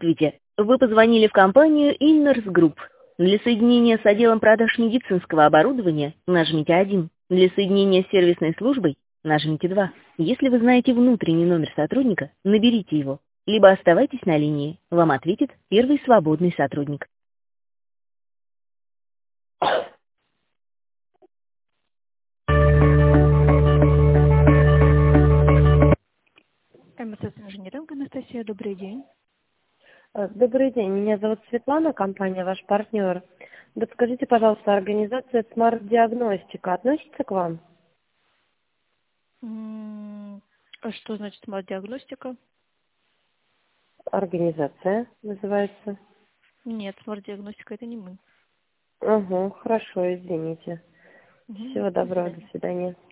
Здравствуйте. Вы позвонили в компанию Inners Group. Для соединения с отделом продаж медицинского оборудования нажмите 1. Для соединения с сервисной службой нажмите 2. Если вы знаете внутренний номер сотрудника, наберите его. Либо оставайтесь на линии. Вам ответит первый свободный сотрудник. МСС инженеринг, Анастасия, добрый день. Добрый день, меня зовут Светлана, компания «Ваш партнер». Да скажите, пожалуйста, организация «Смарт-диагностика» относится к вам? А что значит смарт-диагностика? Организация называется. Нет, смарт-диагностика это не мы. Угу, хорошо, извините. До Всего доброго, до свидания. свидания.